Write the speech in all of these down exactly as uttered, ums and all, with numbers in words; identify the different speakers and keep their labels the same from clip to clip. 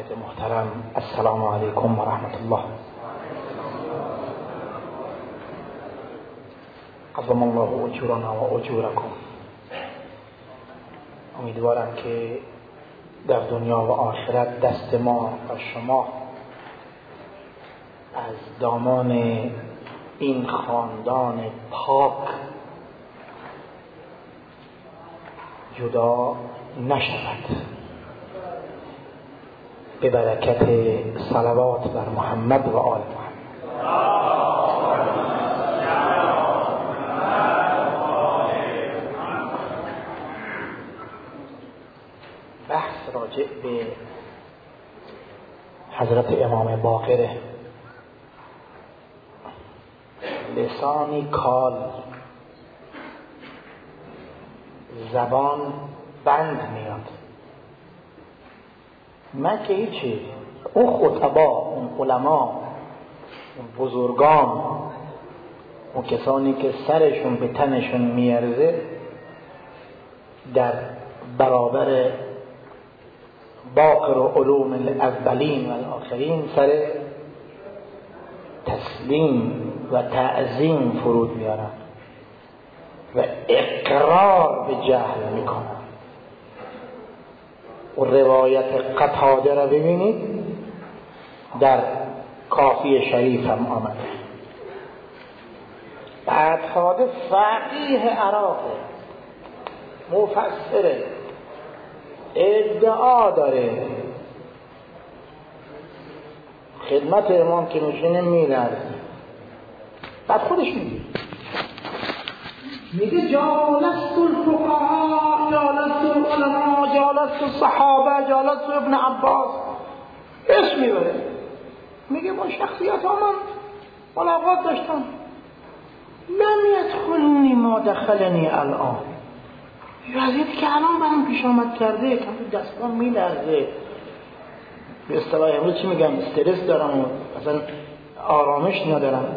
Speaker 1: شاهد محترم، السلام علیکم و رحمت الله. عظم الله اجورنا و اجورکم. امیدوارم که در دنیا و آخرت دست ما و شما از دامان این خاندان پاک جدا نشود، به برکت صلوات بر محمد و آل محمد. بحث راجع به حضرت امام باقر، لسانی کال، زبان بند میاد. من که هیچی، اون خطبا، اون علما، اون بزرگان، اون کسانی که سرشون به تنشون میارزه، در برابر باقر و علوم الاولین و الاخرین سر تسلیم و تعظیم فرود میارن و اقرار به جهل میکنن. و روایت قتاده را ببینید، در کافی شریف هم آمده. قتاده فقیه عراقه، مفسره، ادعا داره، خدمت امام که میشینه میلرزه. بعد خودش میگه میگه جالست الفقهاء، جالست العلماء، جالست الصحابه، جالست ابن عباس، اسم میبره. میگه با شخصیت ها من ملاقات داشتم، لم یدخلنی ما دخلنی الان. وضعیتی که الان برام پیش آمد کرده، که دستم میلرزه، به اصطلاح امروز چی میگم، استرس دارم و اصلا آرامش ندارم.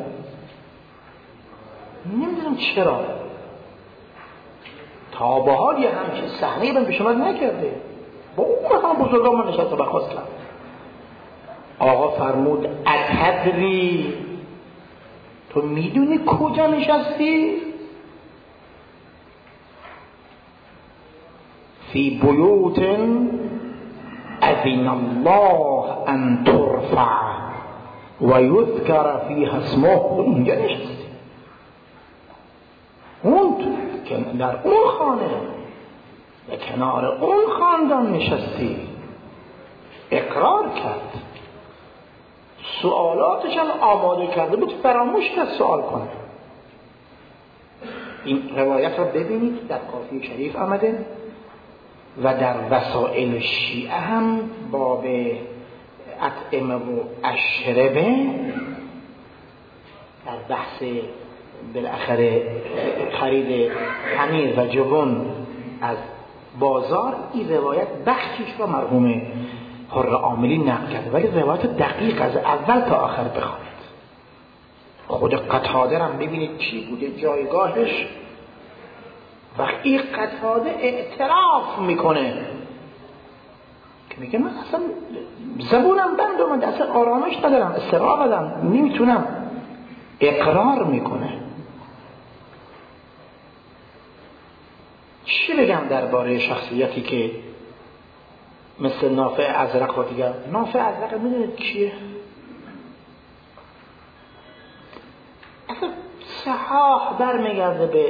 Speaker 1: نمیدونم چرا تا به حال یه همچین صحنه‌ای من پیش آمد نکرده. با اون هم بزرگان من نشست و برخواست کرد. آقا فرمود اتدری، تو میدونی کجا نشستی؟ فی بیوت اذن الله ان ترفع و یذکر فیها اسمه. اونجا نشستی، اون در اون خانه و کنار اون خاندان نشستی. اقرار کرد، سوالاتش هم آماده کرده بود، فراموش کرد سوال کنه. این روایت رو ببینید، در کافی شریف آمده و در وسائل شیعه هم باب اطعمه و اشربه، در بحث بالاخره خرید خمیر و جبن از بازار، این روایت بخشیش رو مرحوم حر عاملی نقل کرده، ولی روایت دقیق از اول تا آخر بخوانید. خود قتاده هم ببینید چی بوده جایگاهش. وقتی قتاده اعتراف میکنه که میگه من اصلا زبونم بند اومده، اصلا آرامش ندارم، استراحت دارم، نمیتونم. اقرار میکنه. چی بگم درباره شخصیتی که مثل نافع ازرق و دیگر؟ نافع ازرق میدونید کیه؟ اصلا صحاح برمیگرده به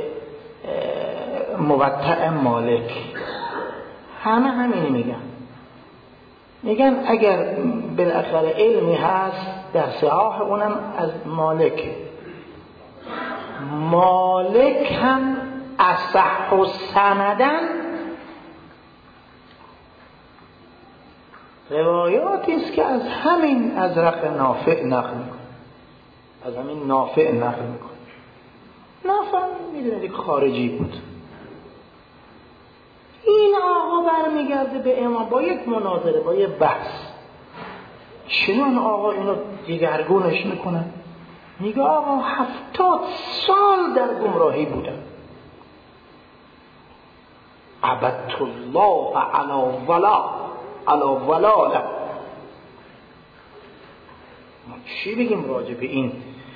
Speaker 1: موطأ مالک. همه همینی میگن، میگن اگر بالاخره علمی هست در صحاح، اونم از مالک. مالک هم اصح و سندن روایاتی است که از همین ازرق نافع نقل میکنه، از همین نافع نقل میکنه. نافع میدونید خارجی بود. این آقا برمیگرده به امام با یک مناظره، با یک بحث. چنان آقا اینو دیگرگونش میکنه، میگه آقا هفتاد سال در گمراهی بودم، عبدت الله علی ولا علی ولاله، چی بگیم راجع به این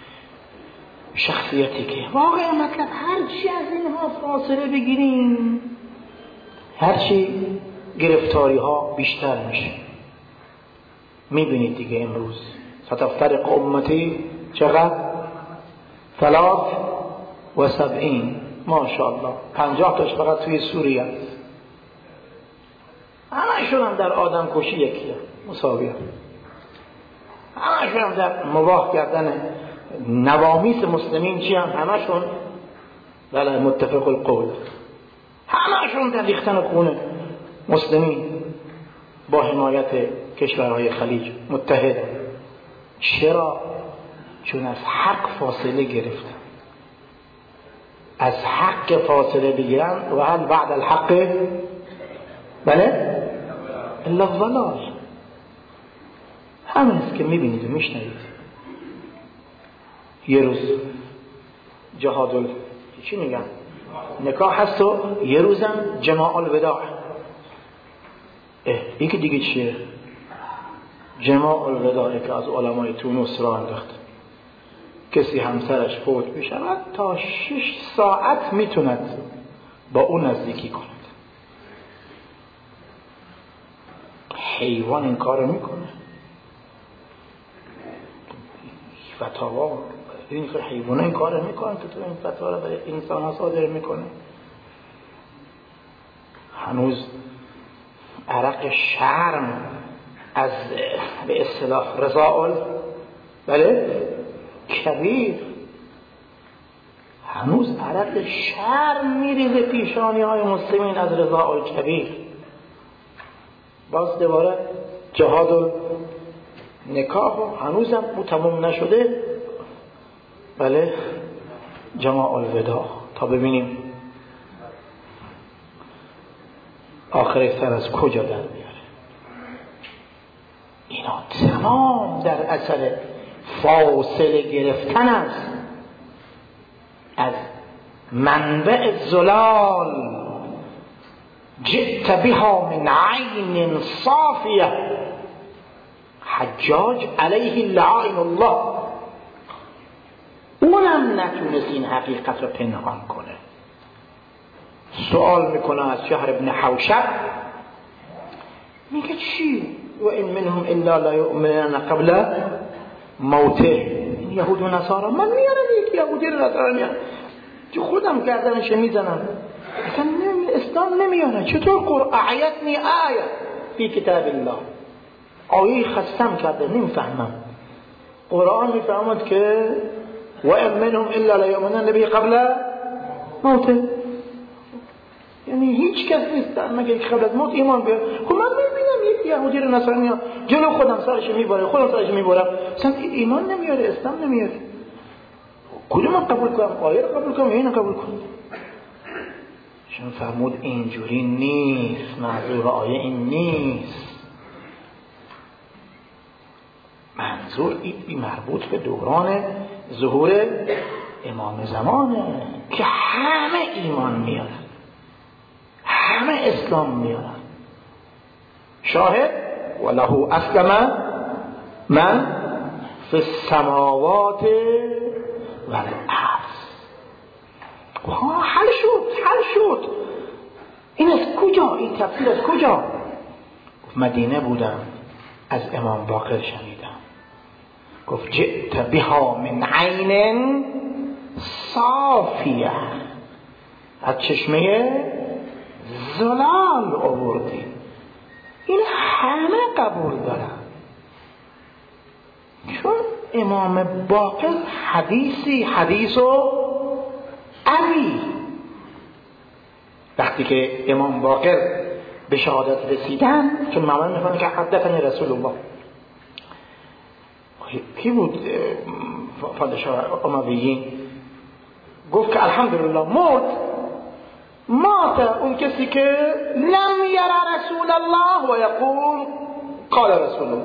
Speaker 1: شخصیتی که واقعا مطلب هرچی از اینها فاصله بگیریم هرچی گرفتاری ها بیشتر میشه. میبینید دیگه امروز ستفترق امتی چقدر؟ ثلاث و سبعین، ماشاءالله پنجاه تاش فقط توی سوریه است. همشون هم در آدم کشی یکیه مساویه، همشون هم در مباح کردن نوامیس مسلمین چی هم همشون بله متفق القول، همشون در ریختن خون مسلمین با حمایت کشورهای خلیج متحد. چرا؟ چون از حق فاصله گرفتن. از حق فاصله بگیرن و هل بعد الحق بله الا الضلال. همین است که میبینید و میشنوید. یه روز جهاد چی میگن نکاح هست و یه روزم جماع الوداع. یکی دیگه چیه؟ جماع الوداعی که از علمای تونس را انداخت. کسی همسرش فوت بشود تا شش ساعت میتوند با اون نزدیکی کند. حیوان این کار میکنه. فتاوا این که حیوان این کار میکنه که تو این فتوا رو برای انسان ها صادر میکنه. هنوز عرق شرم از به اصطلاح رضاء بله کبیر، هنوز عرق شرم میریزه پیشانی های مسلمین از رضاء کبیر. باز دوباره جهاد نکاح و هنوزم او تمام نشده بله جماع الوداع، تا ببینیم آخر سر از کجا در میاره. اینا تمام در اثر فاصله گرفتن است از منبع زلال. جئت بها من عین صافیه. حجاج علیه لعائن الله اونم نتونست این حقیقت رو پنهان کنه. سوال میکنه از شهر ابن حوشب، میگه چی؟ و این منهم الا لا یؤمنون قبل موته. یهود و نصارا من میارم یک یهودی رو نصارا میارم که خودم گردنش میزنم، اصلا اسلام نمیانه. چطور قرآن اعیتنی آیه فی کتاب الله، آیه خستم کرده نمیفهمم. قرآن میفهمد که و این منهم الا لا یؤمنون به قبل موته، یعنی هیچ کس نیست مگر که قبل از موت ایمان بیاره. خب من میبینم یک یهودی رو نصرانی جلو خودم سرش میباره، خودم سرش میبارم، اصلا ایمان نمیاره، اسلام نمیاره. کدوم قبول کنم؟ آیه رو قبول کنم یا اینو قبول کنم؟ چون فرمود اینجوری نیست، منظور آیه این نیست. منظور این مربوط به دوران ظهور امام زمانه که همه ایمان میارن، همه اسلام میارن. شاهد وله اسلم من فی السماوات و الارض. ها حل شد، حل شد. این از کجا؟ این تفسیر از کجا؟ مدینه بودم، از امام باقر شنیدم، گفت جئت بها من عین صافیه، از چشمه زلال آوردی. این همه قبول دارن، چون امام باقر حدیثی حدیث و علی. وقتی که امام باقر به شهادت رسیدن، چون معمولا میخوان که حدثنی رسول الله، کی بود پادشاه امویین، گفت که الحمدلله مرد. مات اون کسی که لم یرى رسول الله و یقول قال رسول الله.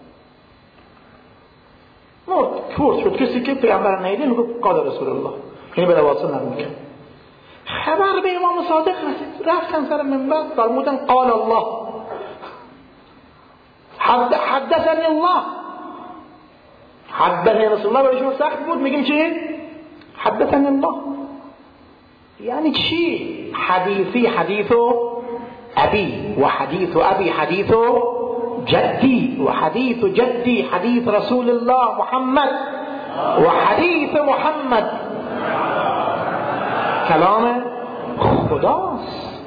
Speaker 1: مرد، فوت شد کسی که پیامبر ندیده میگه قال رسول الله، یعنی به واسطه نمیگه. خبر به امام صادق رسید، رفتن سر منبر فرمودن قال الله، حدثني الله، حدثنی رسول الله برایشون سخت بود، میگیم چی؟ حدثنی الله. یعنی چی؟ حدیثی حدیث ابی و حدیث ابی حدیث جدی و حدیث جدی حدیث رسول الله محمد و حدیث محمد کلام خداست.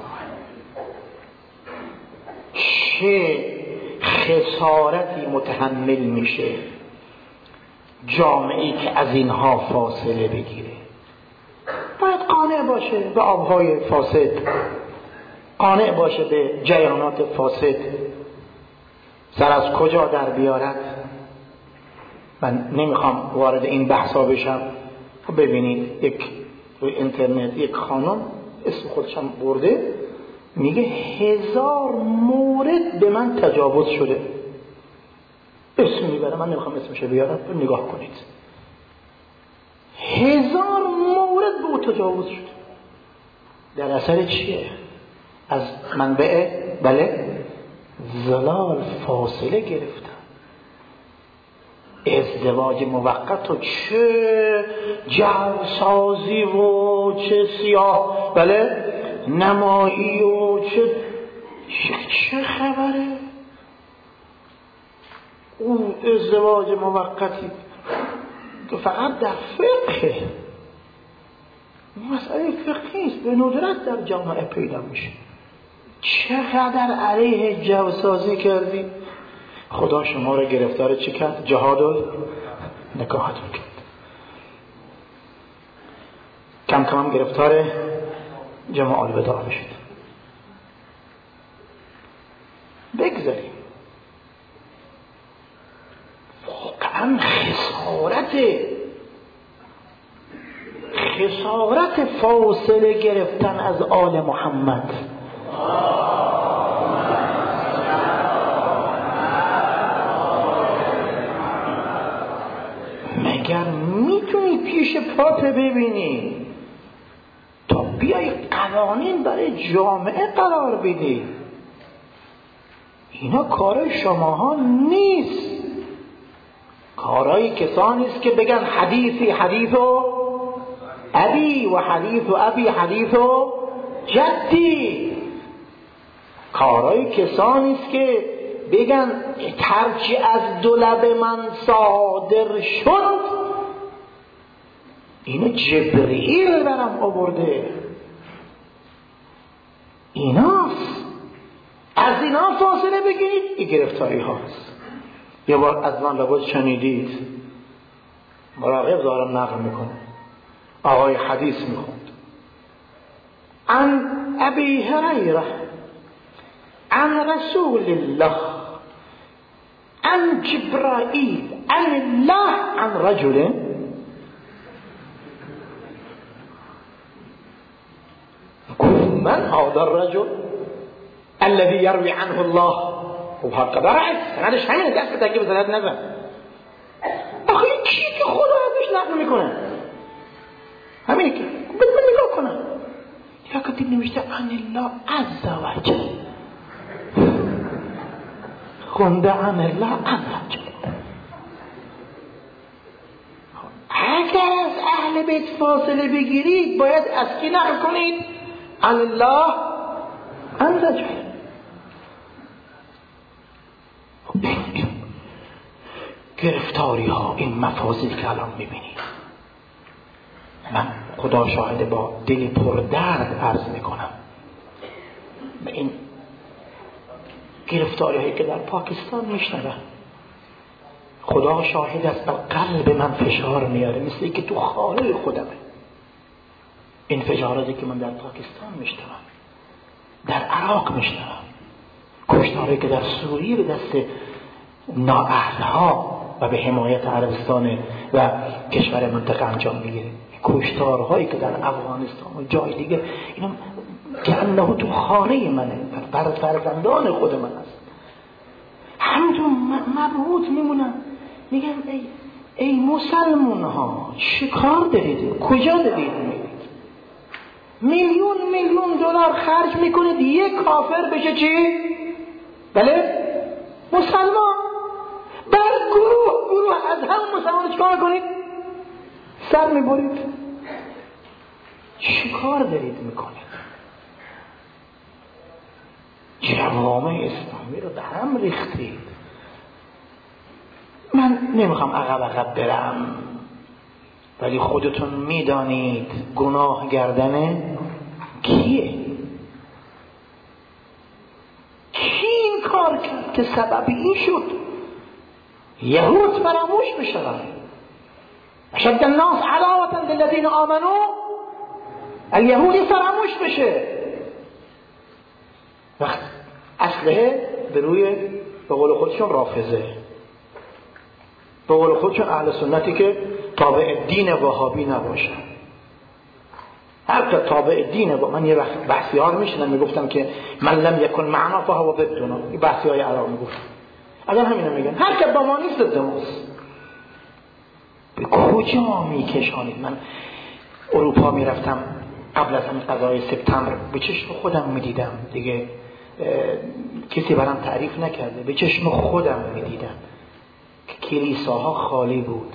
Speaker 1: چه خسارتی متحمل میشه جامعه‌ای که از اینها فاصله بگیره؟ باید قانع باشه به آبهای فاسد، قانع باشه به جریانات فاسد، سر از کجا در بیارد. من نمیخوام وارد این بحثا بشم. ببینید یک روی اینترنت یک خانم اسم خودشم برده، میگه هزار مورد به من تجاوز شده. اسم میبره، من نمیخوام اسمش بیارم، نگاه کنید. هزار مورد به او تجاوز شده. در اثر چیه؟ از منبع بله زلال فاصله گرفتن. ازدواج موقت و چه جوسازی و چه سیاه بله نمایی و چه چه خبره؟ اون ازدواج موقتی که فقط در فقه، مسئله فقهی است، به ندرت در جامعه پیدا میشه. چقدر علیه جوسازی کردی؟ خدا شما را گرفتار چی کرد؟ جهاد و نکاحتون کرد. کم کم هم گرفتار جماع الوداع بشید. بگذاریم واقعا خسارت خسارت فاصله گرفتن از آل محمد. مگر میتونی پیش پات ببینی تا بیای قوانین برای جامعه قرار بدی؟ اینا کارای شماها نیست. کارای کسانی است که بگن حدیثی حدیث و ابی و حدیث و ابی حدیث و جدی. کارای کسانی است که بگن هرچی از دو لب من صادر شد اینو جبرئیل برام آورده. ایناست. از اینا فاصله بگیرید. این گرفتاری هاست. یه بار از من لابد شنیدید، مراقب دارم نقل میکنه، آقای حدیث میخوند عن ابی هریره عن رسول الله عن جبرائیل عن الله عن رجل من هذا الرجل الذي يروي عنه الله و حق برعی سندش همینه، دست به تکیه به سند نزن. آخه این کی که خدا ازش نقل میکنه؟ همینه که بد من نگاه کنم یا که دید نوشته عن الله عز و جل، خونده عن الله عز و جل. اگر از اهل بیت فاصله بگیرید باید از کی نقل کنید؟ عن الله عز و جل. گرفتاری ها، این مفاصل که الان میبینید، من خدا شاهد با دل پر درد عرض میکنم به این گرفتاری هایی که در پاکستان میشنوم. خدا شاهد است بر قلب من فشار میاره، مثل اینکه تو خانه خودمه. این فشاراتی که من در پاکستان میشنوم، در عراق میشنوم، کشتاری که در سوریه به دست نااهلها و به حمایت عربستان و کشور منطقه انجام میگیره. کشتارهایی که در افغانستان و جای دیگه، اینا که انه تو خانه منه، بر فرزندان خود من است. همینطور مبهوت میمونم، میگم ای ای مسلمان ها چه کار دارید؟ کجا دارید میرید؟ میلیون میلیون دلار خرج میکنید یک کافر بشه چی؟ بله؟ مسلمان. بر گروه گروه گروه از همون مسلمان چیکار کنید؟ سر میبرید. چی کار دارید میکنید؟ جوامع اسلامی رو به هم ریختید. من نمیخوام عقب عقب برم، ولی خودتون میدانید گناه گردن کیه؟ کی این کار کرد که سبب این شد یهود فراموش بشن؟ اشد الناس عداوة للذین آمنوا، الیهودی فراموش بشه وقت اسلحه به روی به قول خودشون رافضه، به قول خودشون اهل سنتی که تابع دین وهابی نباشه. هر که تابع دین با من یه وقت بحثی ها رو میشنم میگفتم که من لم یکن معنا فهو ضدنا، این بحثی های عراق میگفتم. الان همینو میگن هر که با ما نیست ضد ماست. به کجا میکشانید؟ من اروپا میرفتم قبل از همین قضای سپتامبر، به چشم خودم میدیدم دیگه، کسی برام تعریف نکرده، به چشم خودم میدیدم که کلیساها خالی بود،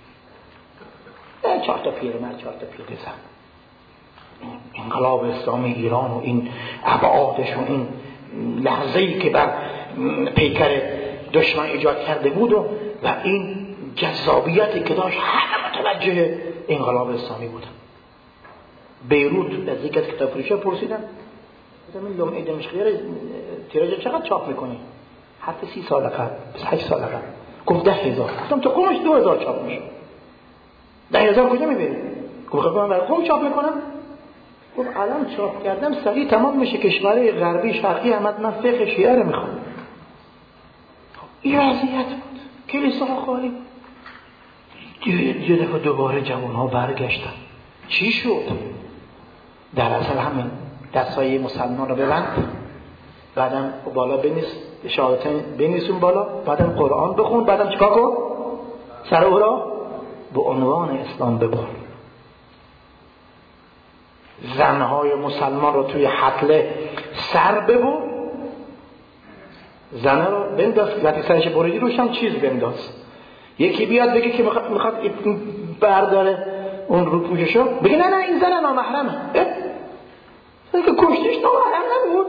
Speaker 1: چهار تا پیرمرد چهار تا پیرزن. انقلاب اسلامی ایران و این ابعادش و این لحظه‌ای که بر پیکر دشمن ایجاد کرده بود و, و این جذابیتی که داشت، همه متوجه انقلاب اسلامی بودن. بیروت از یک از کتاب فروشا پرسیدم گفتم این لمعه دمشقی رو تیراژ چقدر چاپ میکنی؟ حتی سی سال قبل، هشت سال قبل. گفت ده هزار. گفتم تو قومش دو هزار چاپ میشه. ده هزار کجا میبری؟ گفت من برای قوم چاپ میکنم. گفت الان چاپ کردم سریع تمام میشه، کشورهای غربی شرقی احمد من فقه شیعه رو میخوام. این وضعیت بود، کلیساها خالی. یه دفعه دوباره جوانها برگشتن. چی شد؟ در اصل همین دستای مسلمان رو ببند، بعدم بالا بنویس، شهادتین بنویسون بالا، بعدم قرآن بخون، بعدم چیکار کن؟ سر او را به عنوان اسلام ببر. زنهای مسلمان رو توی حتله سر ببر، زنه رو بنداز، وقتی سرش بریدی روشن چیز بنداز. یکی بیاد بگه که میخواد میخواد برداره اون رو پوششو، بگه نه نه این زن نامحرمه. این که کشتیش نامحرم نبود.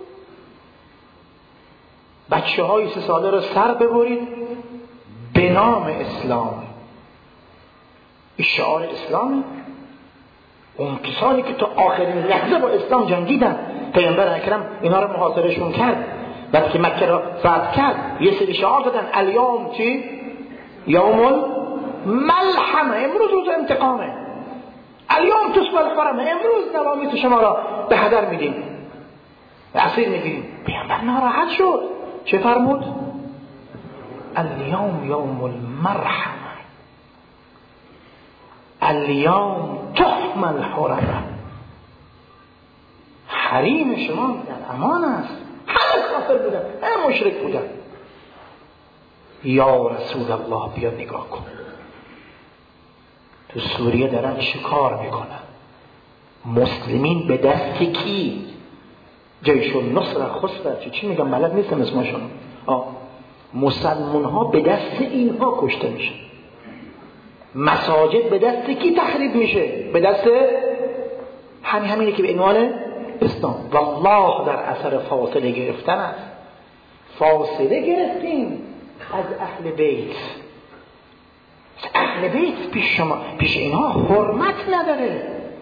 Speaker 1: بچه های سه ساله رو سر ببرید به نام اسلام. این شعار اسلامی. اون کسانی که تا آخرین لحظه با اسلام جنگیدن، پیامبر اکرم اینا رو محاصرهشون کرد، وقتی که مکه رو فتح کرد یه سری شعار دادن الیوم چی؟ یوم الملحمه، امروز روز انتقامه. الیوم تسبل الحرمه، امروز نوامیس شما را به هدر میدیم، اسیر میگیریم. پیامبر ناراحت شد، چه فرمود؟ الیوم یوم المرحمه، الیوم تحم الحرمه، حریم شما در امان است. همه کافر بودن، همه مشرک بودن. یا رسول الله بیا نگاه کن تو سوریه دارن چه کار میکنن. مسلمین به دست کی؟ جیشون نصر خسرت چی, چی میگم بلد نیستم اسمشون. مسلمون ها به دست اینها کشته میشه. مساجد به دست کی تخریب میشه؟ به دست همین همینه که به عنوان اسلام. والله در اثر فاصله گرفتن است. فاصله گرفتیم از اهل بیت. اهل بیت پیش شما پیش اینها حرمت نداره.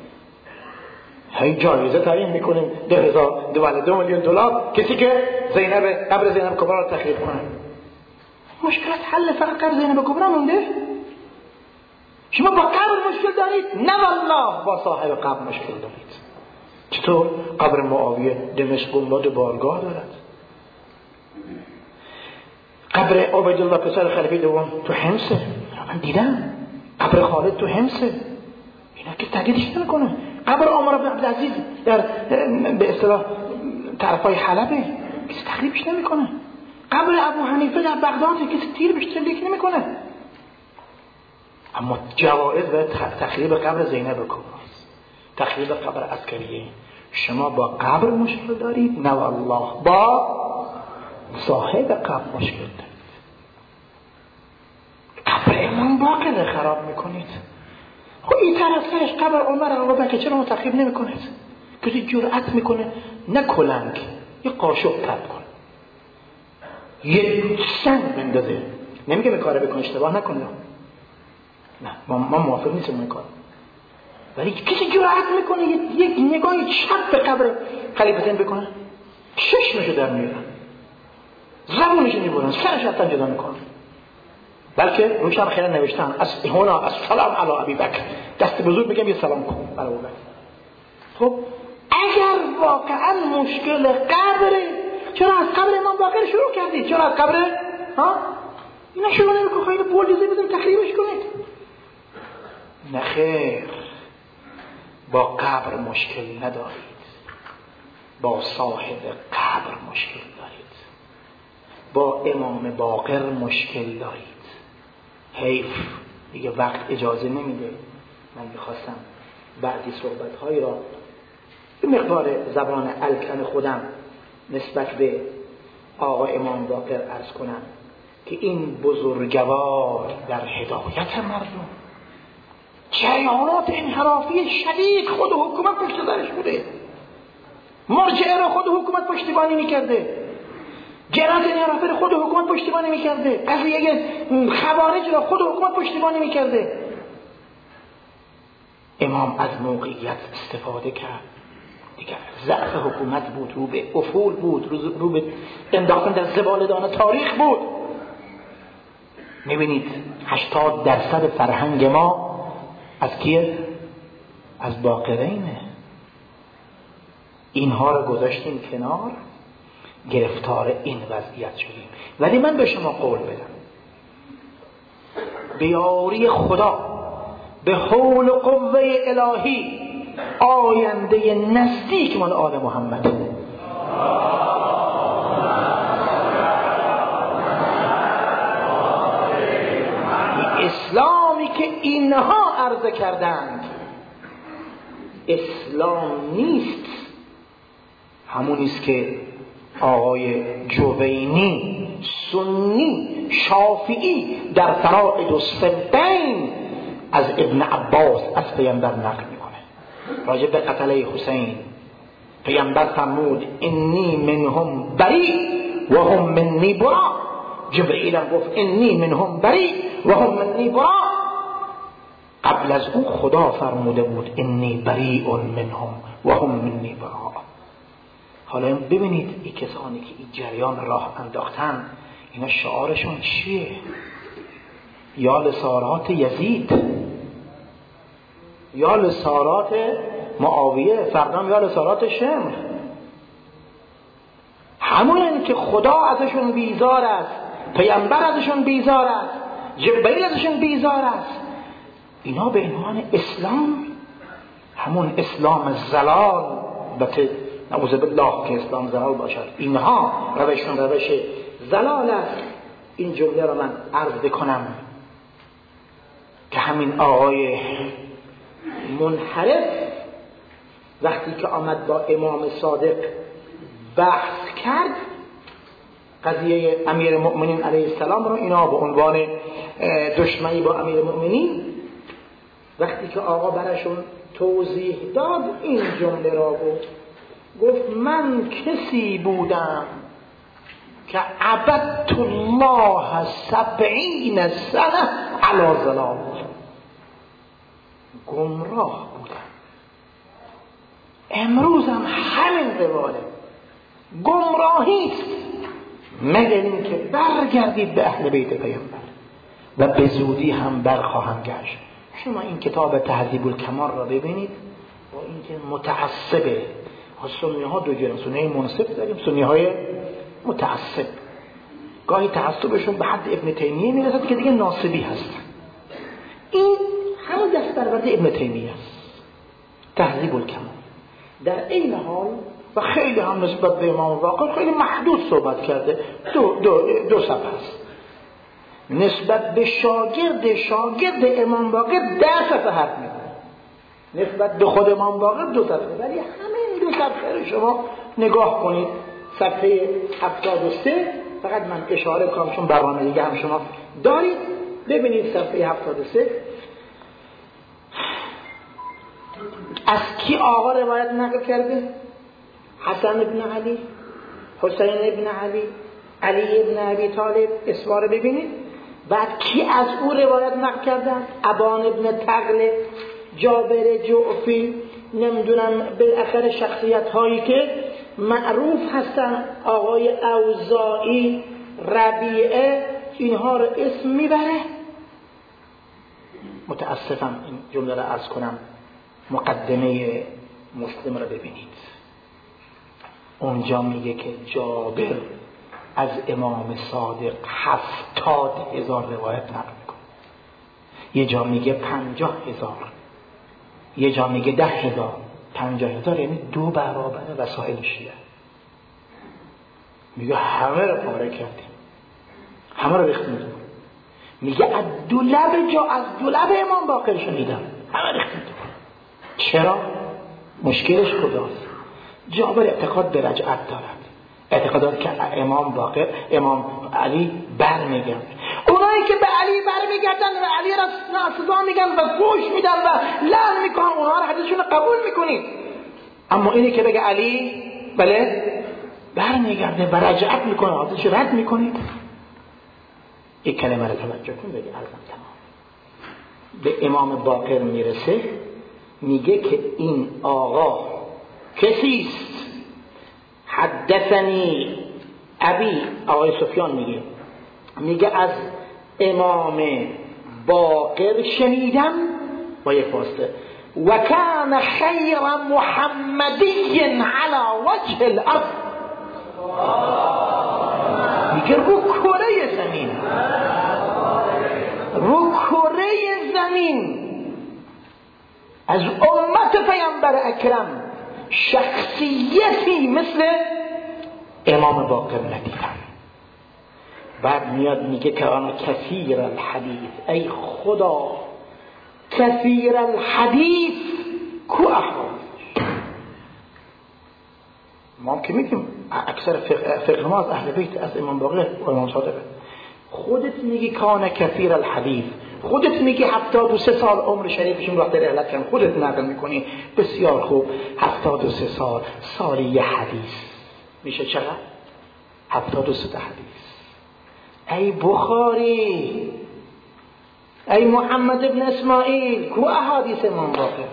Speaker 1: هی جایزه تعیین میکنیم دو هزار دو دو میلیون دلار کسی که زینب قبر زینب کبرا رو تخریب کنه. مشکلات حل فقط قبر زینب کبرا مونده؟ شما با قبر مشکل دارید؟ نه والله با صاحب قبر مشکل دارید. چطور؟ قبر معاویه دمشق گنبد بارگاه دارد. قبر عبیدالله پسر خلیفه دوم تو حمصه، من دیدم. قبر خالد تو حمصه، اینا که تردیدش نمیکنه. قبر عمر بن عبدالعزیز در به اصطلاح طرفای حلبه، کسی تخریبش نمیکنه. قبر ابو حنیفه در بغداد کسی تیر بهش تزریق نمیکنه. اما جوائز برای تخریب قبر زینب کبراست، تخریب قبر عسکریه. شما با قبر مشکل دارید؟ نه والله با صاحب قبر مشکل دارید. باقر خراب میکنید. خب این طرفش قبر عمر ابوبکر چرا منتخب نمیکنید؟ کسی جرأت میکنه نه کلنگ یه قاشق پرت کنه، یه سنگ بندازه. نمیگه این کارو بکن اشتباه نکنه، نه ما ما موافق نیستیم این کار، ولی کسی جرأت میکنه یک نگاهی چپ به قبر خلیفتین بکنه، چشمشو در میارن، زبونشو میبرن، سرش حتی جدا میکنن. بلکه روش هم خیلی نوشتن از هنا از سلام علی ابی بکر، دست بزرگ میگم یه سلام کن برای ابو بکر. خب اگر واقعا مشکل قبره، چرا از قبر امام باقر شروع کردید؟ چرا از قبر ها اینا شروع نمیکنید؟ خیلی بولدوزه بزنید تخریبش کنید. نه خیر، با قبر مشکل ندارید، با صاحب قبر مشکل دارید، با امام باقر مشکل دارید. حیف دیگه وقت اجازه نمیده. من میخواستم بعضی صحبت‌هایی را به مقدار زبان الکن خودم نسبت به آقا امام باقر عرض کنم که این بزرگوار در هدایت مردم، جریانات انحرافی شدید خود حکومت پشت سرش بوده، مرجعه را خود حکومت پشتیبانی میکرده، جریانات انحرافی را خود حکومت پشتیبانی میکرده، قضیه خوارج را خود حکومت پشتیبانی میکرده. امام از موقعیت استفاده کرد، دیگر ضعف حکومت بود، رو به افول بود، رو به انداختن در زباله‌دان تاریخ بود. میبینید هشتاد درصد فرهنگ ما از کیه؟ از باقرینه. اینها رو گذاشتیم کنار، گرفتار این وضعیت شدیم. ولی من به شما قول بدم به یاری خدا، به حول و قوه الهی، آینده نزدیک مال آل محمد. اسلامی که اینها عرضه کردند اسلام نیست، همونیست که آقای جوینی سنی شافعی در فرائض السبتین از ابن عباس از پیامبر نقل میکنه راجع به قتله حسین. پیامبر فرمود انی منهم بری و هم منی برا. جبرئیل هم گفت انی منهم بری و هم منی برا. قبل از اون خدا فرموده بود انی بریء منهم و هم منی برا. حالا ببینید این کسانی که این جریان راه انداختن اینا شعارشون چیه؟ یا لسارات یزید، یا لسارات معاویه، فردام یا لسارات شمر. همون که خدا ازشون بیزار است، پیامبر ازشون بیزار است، جبرئیل ازشون بیزار است. اینا به عنوان اسلام، همون اسلام زلال، البته نعوذ بالله که اسلام زلال باشد، اینها روششون روش زلال است. این جمله را من عرض کنم که همین آقای منحرف وقتی که آمد با امام صادق بحث کرد قضیه امیر المؤمنین علیه السلام رو، اینا به عنوان دشمنی با امیر المؤمنین، وقتی که آقا براشون توضیح داد این جمله را گفت گفت من کسی بودم که عبدت الله سبعین سنه علی ضلال، گمراه بودم، امروزم همین رواله گمراهی است، مگر اینکه برگردید به اهل بیت پیامبر و به زودی هم برخواهم گشت. شما این کتاب تهذیب الکمال را ببینید، با اینکه متعصبه. سنی ها دو جور، سنی منصف داریم، سنی های متعصب. گاهی تعصبشون به حد ابن تیمیه میرسد که دیگه ناصبی هستن. این همون دستاورد ابن تیمیه است، تهذیب الکمال. در این حال و خیلی هم نسبت به امام باقر خیلی محدود صحبت کرده، دو, دو, دو صفحه است. نسبت به شاگرد شاگرد امام باقر ده صفحه حرف می‌زنه، نسبت به خود امام باقر دو صفحه. ولی همین دو صفحه رو شما نگاه کنید، صفحه هفتاد و سه، فقط من اشاره کنم چون برنامه دیگه هم شما دارید. ببینید صفحه هفتاد و سه. از کی آقا روایت نقل کرده؟ حسن ابن علی، حسین ابن علی، علی ابن ابی طالب. اسوار ببینید. بعد کی از او روایت نقل کرده؟ ابان ابن تغلب، جابر جعفی، نمیدونم بالاخره شخصیت هایی که معروف هستن، آقای اوزاعی، ربیعه، اینها رو اسم میبره. متاسفم این جمله رو عرض کنم، مقدمه مسلم رو ببینید. اونجا میگه که جابر از امام صادق هفتاد هزار روایت نقل میکنه، یه جا میگه پنجاه هزار، یه جا میگه ده هزار. پنجاه هزار یعنی دو برابر وسائل شیعه. میگه همه رو پاره کردیم، همه رو ریختیم دور. میگه از دو لب جا از دو لب امام باقر شنیدم، همه ریختیم دور. چرا؟ مشکلش کجاست؟ جابر اعتقاد به رجعت دارد، اعتقاد دارد که امام باقر، امام علی برمیگرد. اونایی که به علی برمیگردن و علی را ناسزا میگن و فوش میدن و لعن میکنن، اونها را حدیثشون قبول میکنیم. اما اینی که بگه علی بله برمیگرده و رجعت میکنه، حدیثش رد میکنید. یک کلمه را توجه کن بگه عرضم تمام. به امام باقر میرسه، میگه که این آقا کسیست؟ حدثنی ابی، آقای سفیان میگه میگه از امام باقر شنیدم با یک واسطه، و کان خیر محمدی علی وجه الارض. میگه رو کره زمین، رو کره زمین از امت پیامبر اکرم شخصیتی مثل امام باقر ندیدم. بعد میاد میگه که آن کثیر الحدیث، ای خدا کثیر الحدیث کو احوالش. ما که میگیم اکثر فقه ما از اهل بیت از امام باقر و امام صادق. خودت میگی کان کثیر الحدیث، خودت میگی هفتاد و سه سال عمر شریفشون وقت رحلت کردن، خودت نقل میکنی. بسیار خوب، هفتاد و سه سال سالی یه حدیث میشه چقدر؟ هفتاد و سه حدیث. ای بخاری، ای محمد ابن اسماعیل کو احادیث امام باقر؟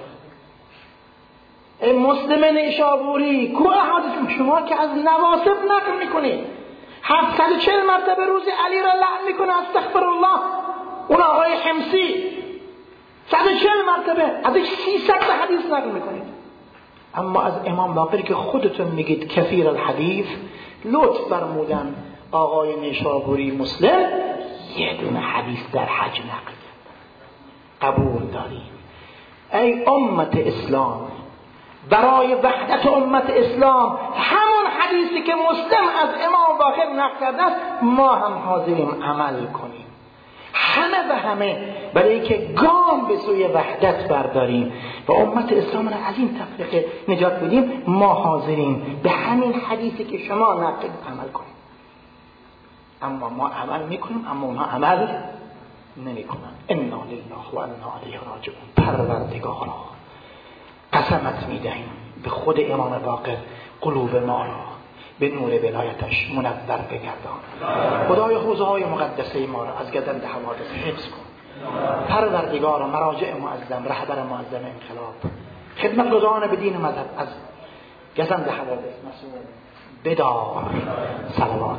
Speaker 1: ای مسلم نیشابوری کو احادیث؟ شما که از نواسب نقل میکنی. هفتصد و چهل مرتبه روزی علی را لعن میکنه، استغفر الله. اون آقای حمصی صد و چهل مرتبه ازش سیصد حدیث نقل میکنید. اما از امام باقر که خودتون میگید کثیر الحدیث، لطف فرمودن آقای نیشابوری مسلم یه دونه حدیث در حج نقل قبول داریم. ای امت اسلام، برای وحدت امت اسلام همون حدیثی که مسلم از امام باقر نقل کرده است ما هم حاضریم عمل کنیم، همه و همه، برای که گام به سوی وحدت برداریم و امت اسلام را از این تفریقه نجات بدیم. ما حاضریم به همین حدیثی که شما نقل عمل کنیم. اما ما عمل میکنیم، اما اونها عمل نمیکنن. انا لله و انا الیه راجعون. پروردگارا قسمت میدهیم به خود امام باقر قلوب ما را به نور ولایتش منور بگردان. خدای حوزه های مقدسه ما را از گزند حوادث حفظ کن. پروردگارا مراجع معظم، رهبر معظم انقلاب، خدمتگزاران به دین مذهب از گزند حوادث مسئول بدار. صلوات.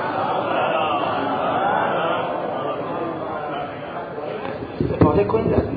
Speaker 1: استفاده کنید از